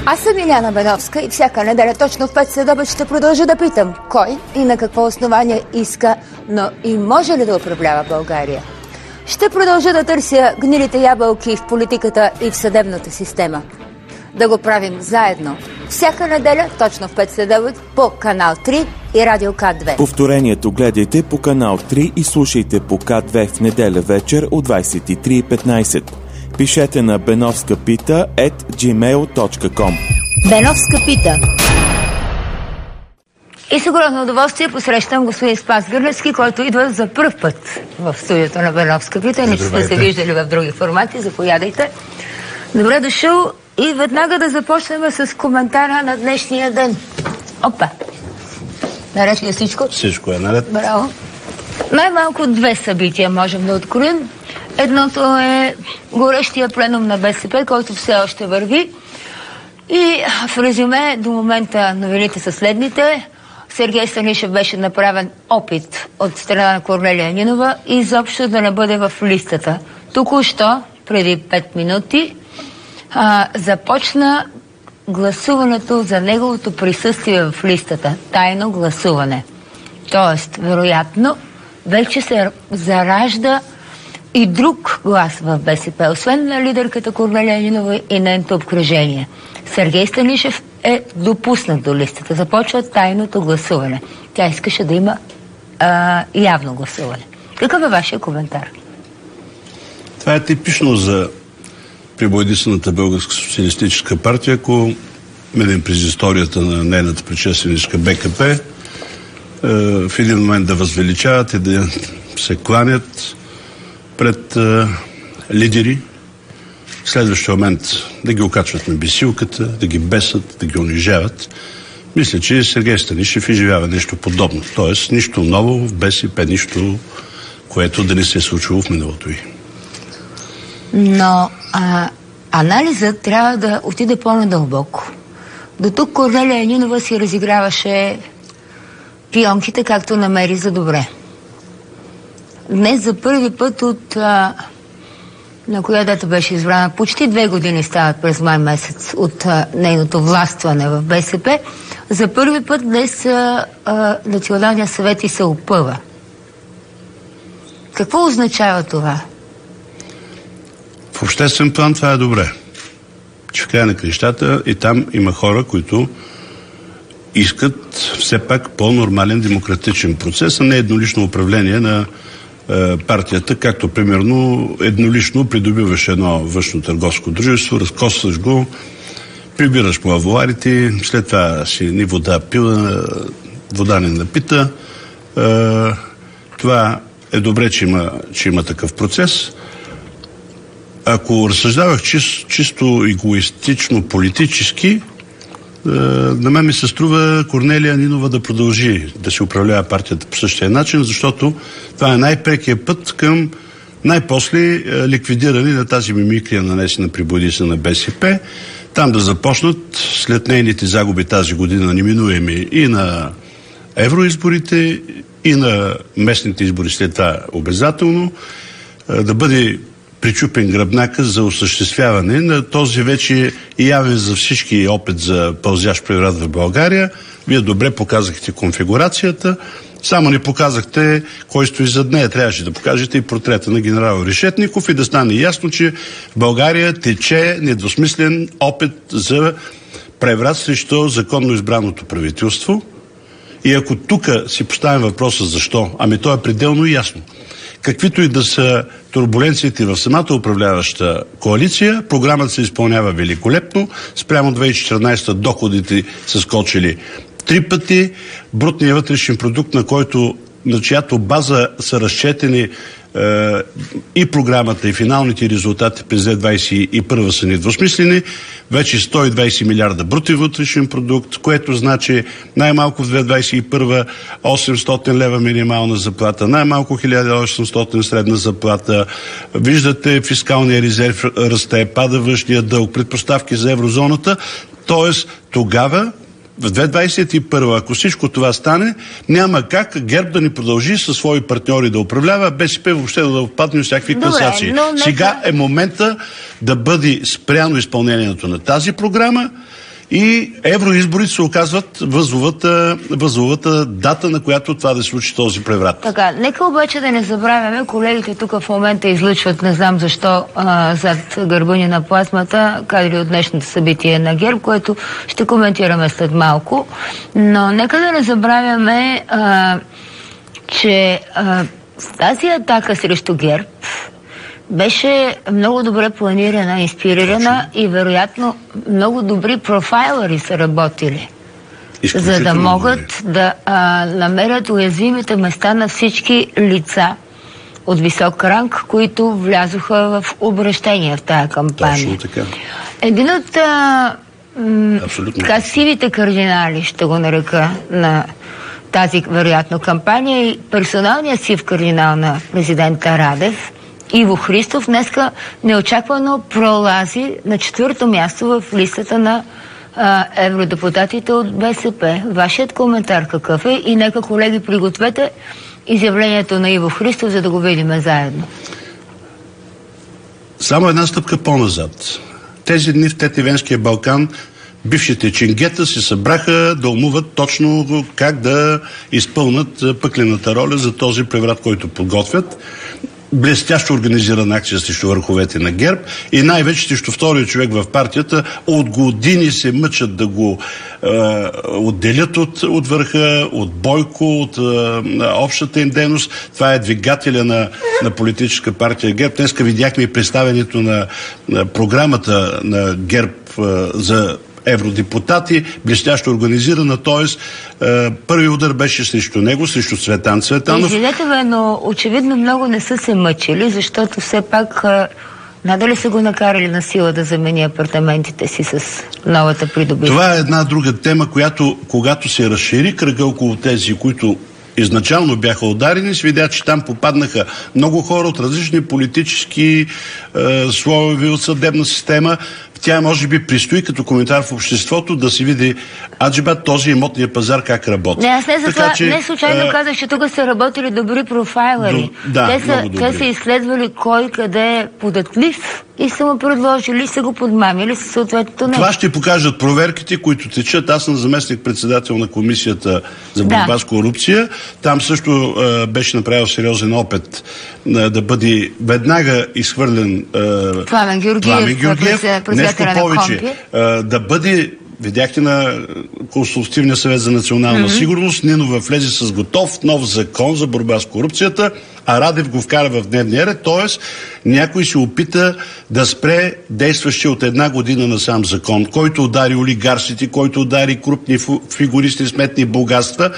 Аз съм Иляна Беновска и всяка неделя точно в 5 следобед ще продължа да питам кой и на какво основание иска, но и може ли да управлява България. Ще продължа да търся гнилите ябълки в политиката и в съдебната система. Да го правим заедно. Всяка неделя точно в 5 следобед по канал 3 и Радио К2. Повторението гледайте по канал 3 и слушайте по К2 в неделя вечер от 23:15. Пишете на benovskapita@gmail.com. Беновска пита. И с огромно удоволствие посрещам господин Спас Гърневски, който идва за пръв път в студиото на Беновска пита. Не сте се виждали в други формати. Заповядайте. Добре дошъл и веднага да започнем с коментара на днешния ден. Опа! Наред ли е всичко? Всичко е наред. Браво. Най-малко 2 събития можем да откроим. Едното е горещия пленум на БСП, който все още върви. И в резюме до момента новините са следните. Сергей Станишев беше направен опит от страна на Корнелия Нинова и изобщо да не бъде в листата. Току-що, преди 5 минути, започна гласуването за неговото присъствие в листата. Тайно гласуване. Тоест, вероятно, вече се заражда и друг глас в БСП, освен на лидерката Корнелия Нинова и нейното обкръжение. Сергей Станишев е допуснат до листата. Започва тайното гласуване. Тя искаше да има явно гласуване. Какъв е вашия коментар? Това е типично за пребоядисаната Българска социалистическа партия. Ако минем през историята на нейната предшественичка БКП, в един момент да възвеличават и да се кланят пред лидери, в следващия момент да ги окачват на бесилката, да ги бесат, да ги унижават. Мисля, че Сергей Станишев изживява нещо подобно. Тоест, нищо ново в БСП, нищо, което да не се е случило в миналото й. Но анализът трябва да отиде по-надълбоко. До тук Корнелия Нинова си разиграваше пионките, както намери за добре. Днес за първи път от на коя дата беше избрана, почти 2 години стават през май месец от нейното властване в БСП, за първи път днес Националният съвет и се опъва. Какво означава това? В обществен план това е добре. Че в края на крещата и там има хора, които искат все пак по-нормален демократичен процес, а не еднолично управление на партията, както примерно еднолично придобиваш едно външно търговско дружество, разкосваш го, прибираш по авуарите, след това си ни вода пила, вода не напита. Това е добре, че има такъв процес. Ако разсъждавах чисто егоистично, политически, на мен ми се струва Корнелия Нинова да продължи да се управлява партията по същия начин, защото това е най-прекия път към най-после ликвидиране на тази мимикрия, нанесена при бойдиса на БСП. Там да започнат след нейните загуби тази година, неминуеми и на евроизборите, и на местните избори след това обязателно, да бъде причупен гръбнака за осъществяване на този вече явен за всички опит за пълзящ преврат в България. Вие добре показахте конфигурацията, само не показахте кой стои зад нея. Трябваше да покажете и портрета на генерал Решетников и да стане ясно, че в България тече недвусмислен опит за преврат срещу законно избраното правителство. И ако тук си поставим въпроса защо, ами то е пределно ясно. Каквито и да са турбуленциите в самата управляваща коалиция, програмата се изпълнява великолепно. Спрямо 2014 доходите са скочили 3 пъти. Брутният вътрешен продукт, на чиято база са разчетени и програмата, и финалните резултати през 2021 са недвусмислени. Вече 120 милиарда брутен вътрешен продукт, което значи най-малко в 2021 800 лева минимална заплата, най-малко 1800 средна заплата. Виждате, фискалния резерв расте, пада външния дълг, предпоставки за еврозоната. Тоест, тогава в 2021, ако всичко това стане, няма как ГЕРБ да ни продължи със свои партньори да управлява, БСП въобще да отпадне всякакви класации. Сега е момента да бъде спряно изпълнението на тази програма И евроизборите се оказват възловата дата, на която това да случи този преврат. Така, нека обаче да не забравяме, колегите тук в момента излъчват, не знам защо, зад гърба ни на плазмата, кадри от днешното събитие на ГЕРБ, което ще коментираме след малко. Но нека да не забравяме, че тази атака срещу ГЕРБ беше много добре планирана, инспирирана и вероятно много добри профайлъри са работили, за да могат да намерят уязвимите места на всички лица от висок ранг, които влязоха в обращение в тая кампания. Точно така. Един от сивите кардинали, ще го нарека, на тази вероятно кампания и персоналният сив кардинал на президента Радев, Иво Христов, днеска неочаквано пролази на 4-то място в листата на евродепутатите от БСП. Вашият коментар какъв е? И нека, колеги, пригответе изявлението на Иво Христов, за да го видим заедно. Само една стъпка по-назад. Тези дни в Тетивенския Балкан бившите ченгета се събраха да умуват точно как да изпълнат пъклената роля за този преврат, който подготвят. Блестящо организирана акция срещу върховете на ГЕРБ и най-вече срещу втория човек в партията. От години се мъчат да го отделят от върха, от Бойко, от общата им дейност. Това е двигателя на политическа партия ГЕРБ. Днеска видяхме и представянето на програмата на ГЕРБ за евродепутати, блестящо организирана, т.е. първи удар беше срещу него, срещу Цветан Цветанов. Извинете ме, но очевидно много не са се мъчили, защото все пак надали са го накарали на сила да замени апартаментите си с новата придобивка. Това е една друга тема, която, когато се разшири кръга около тези, които изначално бяха ударени, се видя, че там попаднаха много хора от различни политически слоеве от съдебна система. Тя може би пристои като коментар в обществото да се види аджибат този имотния пазар как работи. Не, аз не за това, не случайно казах, че тук са работили добри профайлери. Те са изследвали кой къде е податлив и са му предложили, са го подмамили със съответното нещо. Това ще покажат проверките, които течат. Аз съм заместник-председател на комисията за борба с корупция. Там също беше направил сериозен опит да бъде веднага изхвърлен Пламен Георгиев, нещо повече, да бъде, видяхте на Консултативния съвет за национална сигурност, Нинова влезе с готов нов закон за борба с корупцията, а Радев го вкара в дневния ред, т.е. някой се опита да спре действащия от една година насам закон, който удари олигарсите, който удари крупни фигуристи с сметни богатства.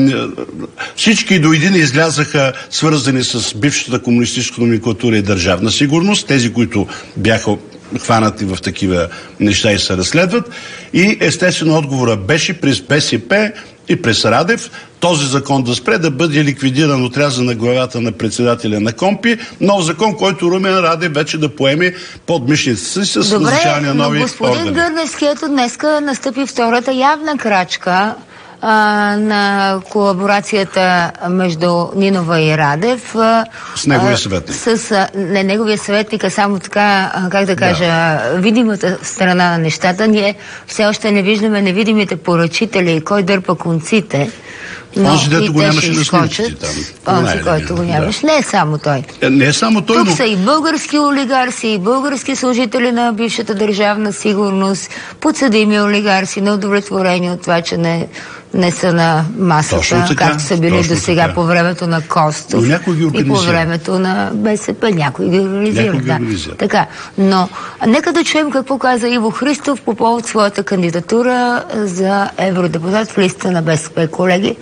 Всички до един излязаха свързани с бившата комунистическа номенклатура и държавна сигурност, тези, които бяха хванати в такива неща и се разследват. И естествено отговора беше през БСП и през Радев този закон да спре, да бъде ликвидиран, отрязан на главата на председателя на КОНПИ. Нов закон, който Румен Радев вече да поеме под мишницата си с назначаване на нови органи. Господин Гърневски, ето днеска настъпи втората явна крачка на колаборацията между Нинова и Радев. С неговия съветник. Не неговия съветник, а само така, как да кажа, видимата страна на нещата. Ние все още не виждаме невидимите поръчители и кой дърпа конците. Онзи, дето го нямаше на снимките там. Онзи, който го нямаше. Не е само той. Не е само той, Тук са и български олигарси, и български служители на бившата държавна сигурност, подсъдими олигарси, неудовлетворени от това, че не са на масата, както са били до сега по времето на Костов и по времето на БСП. Някой ги организира. Така. Но нека да чуем какво каза Иво Христов по повод своята кандидатура за евродепутат в листа на БСП. Колеги?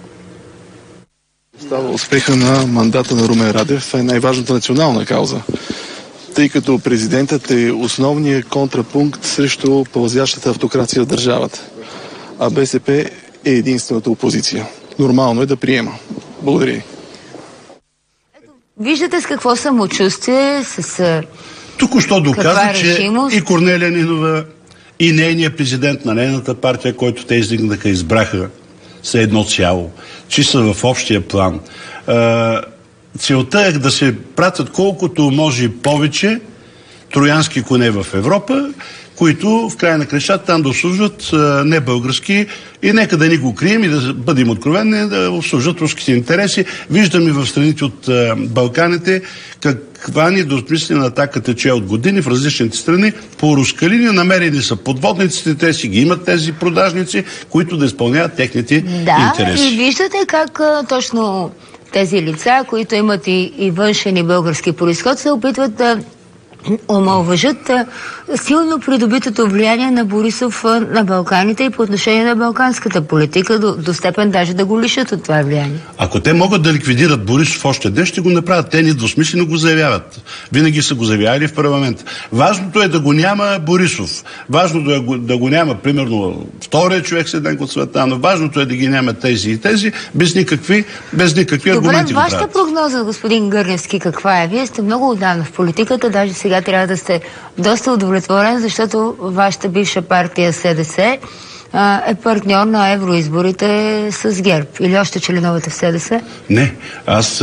Става успеха на мандата на Румен Радев. Това е най-важната национална кауза, тъй като президентът е основният контрапункт срещу пълзящата автокрация в държавата. А БСП е единствената опозиция. Нормално е да приема. Благодаря ви. Виждате с какво самочувствие, с току-що доказа, че решимост. И Корнелия Нинова, и нейният президент на нейната партия, който те издигнаха, избраха, са едно цяло, че са в общия план. Целта е да се пратят колкото може повече троянски коне в Европа, които в края на кращата там да обслужват не български и нека да ни го крием и да бъдем откровени, да обслужват руските интереси. Виждаме в страните от Балканите каква недосмислена атака тече от години в различните страни по руска линия. Намерени са подводниците, те си ги имат тези продажници, които да изпълняват техните интереси. Да, и виждате как точно тези лица, които имат и външен и български произход, се опитват да омалважат силно придобитото влияние на Борисов на Балканите и по отношение на балканската политика, до степен даже да го лишат от това влияние. Ако те могат да ликвидират Борисов още днес, ще го направят. Те недвусмислено го заявяват. Винаги са го заявявали в парламента. Важното е да го няма Борисов. Важното е да го няма, примерно, втория човек Седенко Цветанов. Важното е да ги няма тези и тези, без никакви аргументи. Добре, вашата прогноза, господин Гърневски, каква е? Вие сте много отдавна в политиката, даже сега трябва да сте доста удовлетворен, защото вашата бивша партия СДС е партньор на евроизборите с ГЕРБ. Или още членувате в СДС? Не. Аз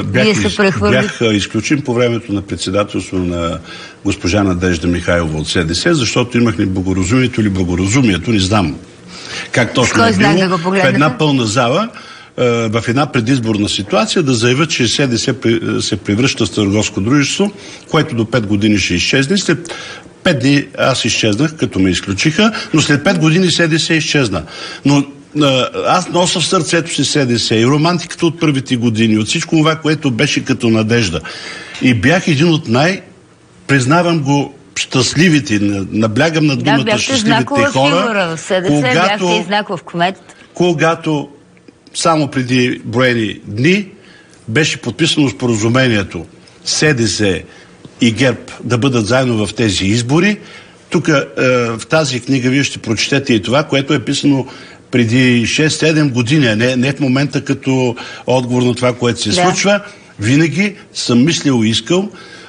бях изключен по времето на председателство на госпожа Надежда Михайлова от СДС, защото имахме благоразумието или благоразумието, не знам как точно е било, в една пълна зала, в една предизборна ситуация да заявят, че СДС се превръща в търговско дружество, което до 5 години ще изчезне. След 5 дни аз изчезнах, като ме изключиха, но след 5 години СДС изчезна. Но аз нося в сърцето си СДС и романтиката от първите години, от всичко това, което беше като надежда. И бях един от признавам го, щастливите, наблягам на думата щастливите хора, бяхте и знаков кмет. Когато само преди броени дни беше подписано споразумението СДС и ГЕРБ да бъдат заедно в тези избори. Тук в тази книга вие ще прочетете и това, което е писано преди 6-7 години, не в момента като отговор на това, което се случва. Винаги съм мислил и искал.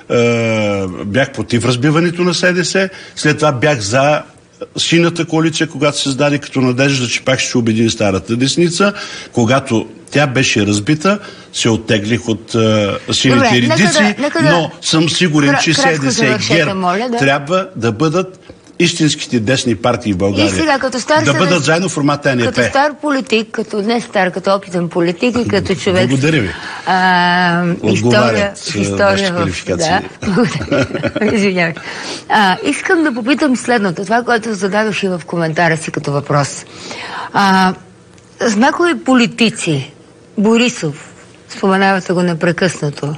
Бях против разбиването на СДС, след това бях за синята коалиция, когато се създаде като надежда, че пак ще обедини старата десница. Когато тя беше разбита, се оттеглих от сините редици, но съм сигурен, че СДС и ГЕРБ трябва да бъдат истинските десни партии в България. И сега, да бъдат заедно в формата НЕП. Като стар политик, като опитен политик и като човек. Благодаря ви. История квалификация. Извинявай. Искам да попитам следното. Това, което зададох и в коментара си като въпрос. Знакови политици, Борисов, споменавате го непрекъснато,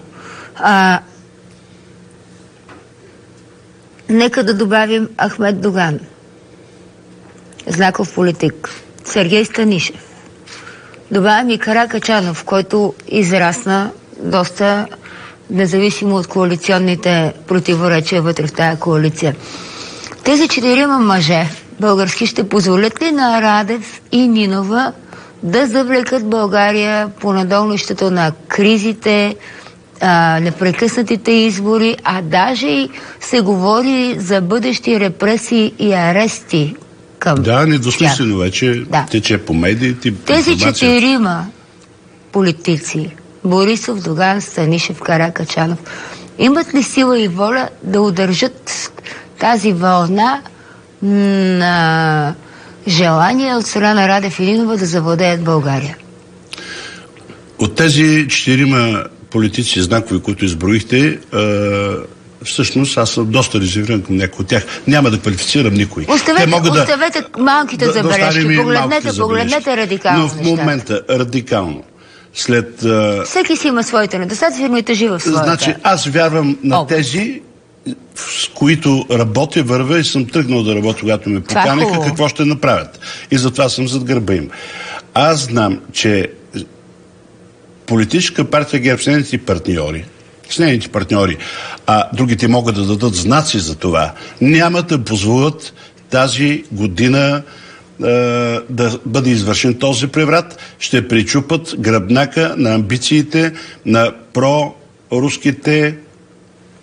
нека да добавим Ахмед Доган, знаков политик, Сергей Станишев. Добавим и Каракачанов, който израсна доста независимо от коалиционните противоречия вътре в тая коалиция. Тези 4 мъже български ще позволят ли на Радев и Нинова да завлекат България по надолнището на кризите, непрекъснатите избори, а даже и се говори за бъдещи репресии и арести към недвусмислено вече тече по медиите. Тези 4 политици, Борисов, Доган, Станишев, Каракачанов, имат ли сила и воля да удържат тази вълна на желание от страна на Радев и Нинова да завладеят България? От тези 4 политици знакови, които изброихте, всъщност аз съм доста резервиран към някои от тях. Няма да квалифицирам никой. Оставете малките забележки. Погледнете радикално. Но в момента радикално. Всеки си има своите недостатъци, но и тежи в своята. Значи аз вярвам на тези, с които работя, вървя и съм тръгнал да работя, когато ме поканиха, какво ще направят. И затова съм зад гърба им. Аз знам, че политическа партия ГЕРБ с нейните партньори, а другите могат да дадат знаци за това, няма да позволят тази година да бъде извършен този преврат, ще пречупат гръбнака на амбициите на проруските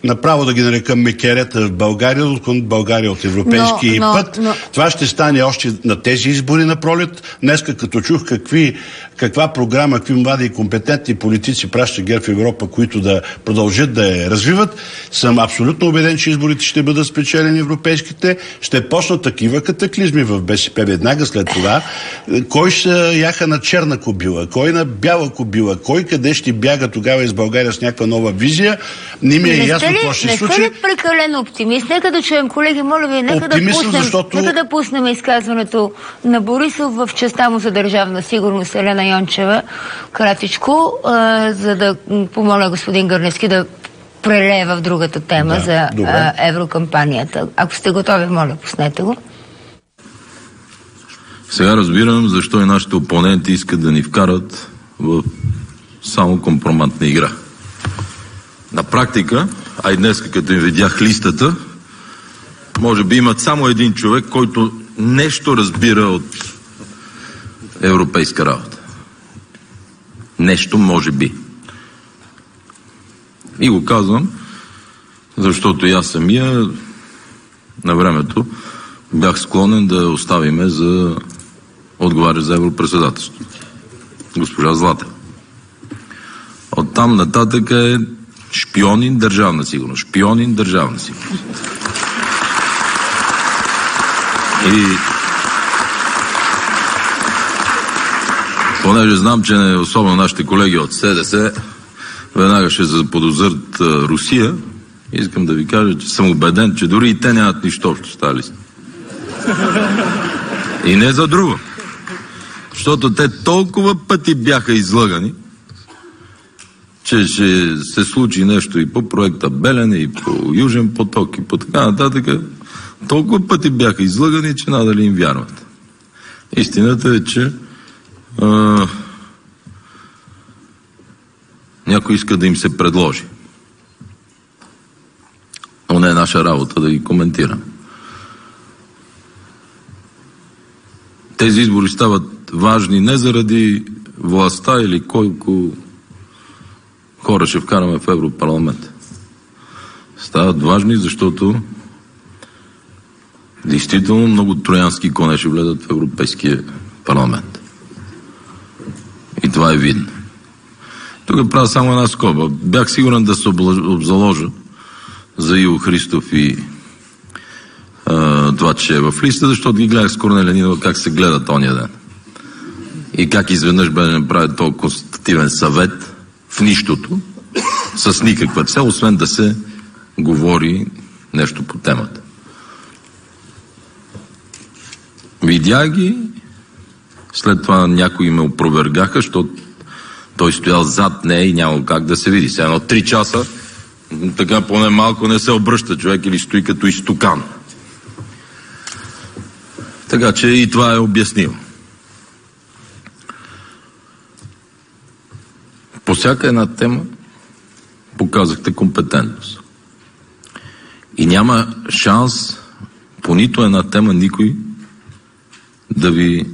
направо да ги нарека мекерета в България, от България от европейски път. Това ще стане още на тези избори на пролет. Днеска, като чух каква програма, какви млади и компетентни политици праща ГЕРБ в Европа, които да продължат да я развиват, съм абсолютно убеден, че изборите ще бъдат спечелени европейските. Ще почнат такива катаклизми в БСП веднага след това. Кой ще яха на черна кобила, кой на бяла кобила, кой къде ще бяга тогава из България с някаква нова визия. Не ми е ясно какво ще се случи. Не сте ли прекалено оптимист? Нека да чуем, колеги, моля ви, нека да пуснем изказването на Борисов в частта му за държавна сигурност, Елена Йончева, кратичко, за да помоля господин Гърневски да прелее в другата тема за еврокампанията. Ако сте готови, моля, пуснете го. Сега разбирам защо и нашите опоненти искат да ни вкарат в само компроматна игра. На практика, а и днес, като им видях листата, може би имат само един човек, който нещо разбира от европейска работа. Нещо може би. И го казвам, защото и аз самия на времето бях склонен да оставиме за отговарящ за европредседателство. Госпожа Златева. Оттам нататък е шпионин държавна сигурност. Шпионин държавна сигурност. И понеже знам, че особено нашите колеги от СДС веднага ще заподозрат Русия, искам да ви кажа, че съм убеден, че дори и те нямат нищо общо с тази листа. И не за друго. Защото те толкова пъти бяха излъгани, че ще се случи нещо и по проекта Белене, и по Южен поток, и по така нататък. Толкова пъти бяха излъгани, че надали им вярват. Истината е, че някой иска да им се предложи. Но не е наша работа да ги коментирам. Тези избори стават важни не заради властта или колко хора ще вкараме в Европарламент. Стават важни, защото действително много троянски коне ще влезат в Европейския парламент. И това е видно. Тук правя само една скоба. Бях сигурен да се обзаложа за Иво Христов и това, че е в листа, защото ги гледах с Корнелия Нинова как се гледат ония ден. И как изведнъж бе да направи този консултативен съвет в нищото, с никаква цел, освен да се говори нещо по темата. Видях ги, след това някои ме опровергаха, защото той стоял зад нея и няма как да се види. Сега едно 3 часа, така поне малко не се обръща човек или стои като изтукан. Така че и това е обяснимо. По всяка една тема показахте компетентност. И няма шанс по нито една тема никой да ви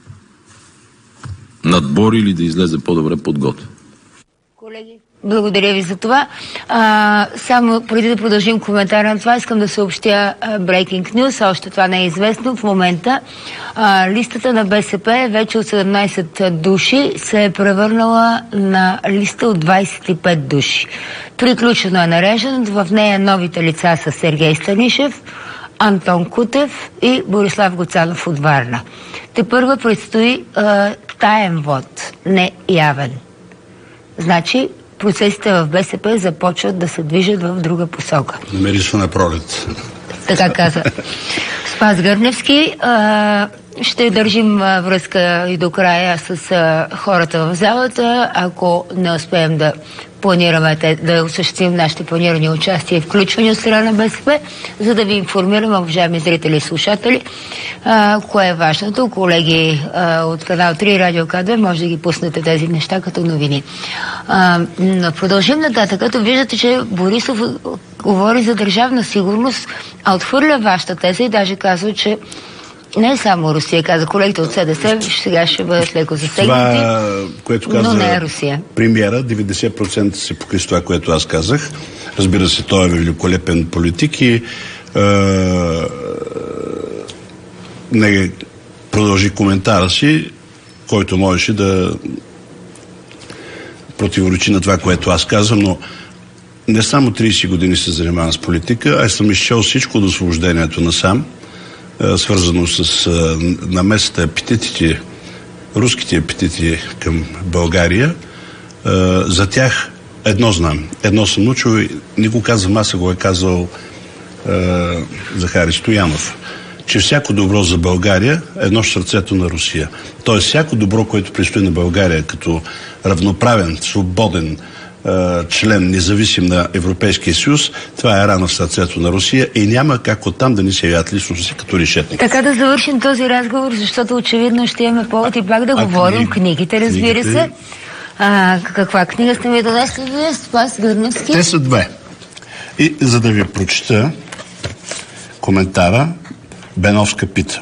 надбори или да излезе по-добре подготвен. Колеги, благодаря ви за това. Само преди да продължим коментара на това, искам да съобщя Breaking News, още това не е известно. В момента листата на БСП вече от 17 души се е превърнала на листа от 25 души. Приключено е нареждането, в нея новите лица са Сергей Станишев, Антон Кутев и Борислав Гоцанов от Варна. Тепърва предстои таен вод, не явен. Значи процесите в БСП започват да се движат в друга посока. Намери се на пролет. Така каза Спас Гърневски. Ще държим връзка и до края с хората в залата. Ако не успеем да планираме да осъществим нашите планирани участия и включвания от страна на БСП, за да ви информираме, уважаеми зрители и слушатели, кое е важното. Колеги от канал 3 Радио К2 може да ги пуснете тези неща като новини. Продължим нататък, като виждате, че Борисов говори за държавна сигурност, а отхвърля вашата теза и даже казва, че не е само Русия, каза колегите от СДС, сега ще бъдат леко засегнати, това, което каза но не е Русия. Премиера, 90% се покри с това, което аз казах. Разбира се, той е великолепен политик и не продължи коментара си, който можеше да противоречи на това, което аз казвам, но не само 30 години се занимавам с политика, аз съм изчел всичко до освобождението насам, свързано с намесата, апетитите, руските апетити към България. За тях едно знам, едно съм научил и не го казвам аз, го е казал Захари Стоянов, че всяко добро за България е едно в сърцето на Русия. Тоест всяко добро, което предстои на България като равноправен, свободен член, независим на Европейския съюз, това е рана в сърцето на Русия и няма как оттам да ни се явят личности като решетник. Така да завършим този разговор, защото очевидно ще имаме повод и пак да говорим. Книгите, разбира се. Каква книга сте ми донесли вие? Спас Гърневски? Те са две. И за да ви прочета коментара, Беновска пита.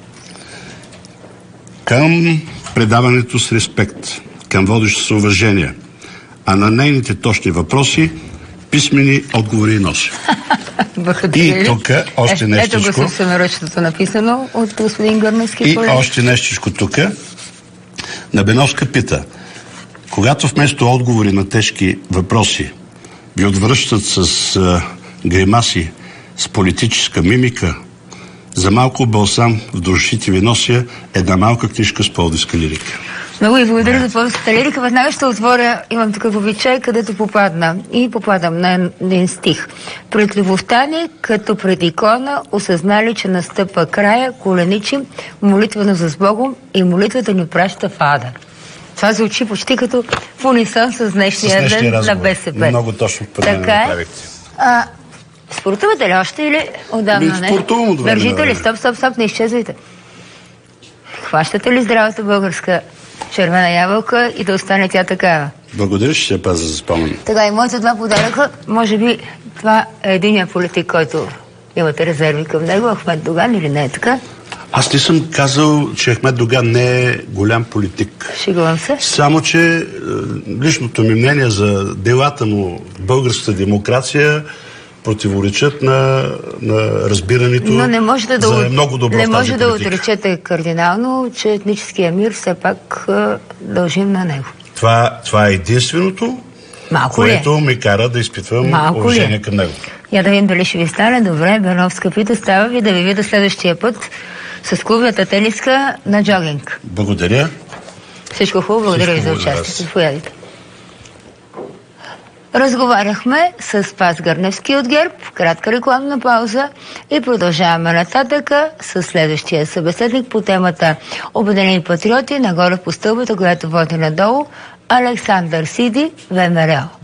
Към предаването с респект, към водеща с уважение, а на нейните точни въпроси писмени отговори носи. И тук още нещичко. Ето го собственоръчното написано от господин Гърневски. И още нещичко тук. На Беновска пита. Когато вместо отговори на тежки въпроси ви отвръщат с гримаси, с политическа мимика, за малко балсам в душите ви нося една малка книжка с пловдивска лирика. Много ви благодаря за пловдивската лирика. Веднага ще отворя, имам такъв обичай, където попадам на един стих. Пред любовта ни, като пред икона, осъзнали, че настъпа края, коленичим, молитвено с Богом и молитвата ни праща в ада. Това звучи почти като в унисон с днешния ден на БСП. Много точно направихте. Спортувате ли още или отдавна не? Спортувам от време. Държите ли? Стоп, не изчезвайте. Хващате ли здравата българска червена ябълка и да остане тя такава? Благодаря, ще се пазя за спомен. Така, и моите два подаръка, може би това е единия политик, който имате резерви към него, Ахмед Доган, или не е така? Аз не съм казал, че Ахмед Доган не е голям политик. Шегувам се. Само, че личното ми мнение за делата му в българската демокрация противоречат на разбирането за много добро в тази политика. Не може да отречете кардинално, че етническия мир все пак дължим на него. Това е единственото, което ме кара да изпитвам уважение към него. Я да видим дали ще ви стане. Добре, Беновска пита, става ви да ви видя следващия път с клубната тениска на джогинг. Благодаря. Всичко хубаво, благодаря ви за участието. Заповядайте. Разговаряхме с Спас Гърневски от ГЕРБ, кратка рекламна пауза и продължаваме нататъка с следващия събеседник по темата Обединени патриоти, нагоре по стълбата, която води надолу, Александър Сиди, ВМРО.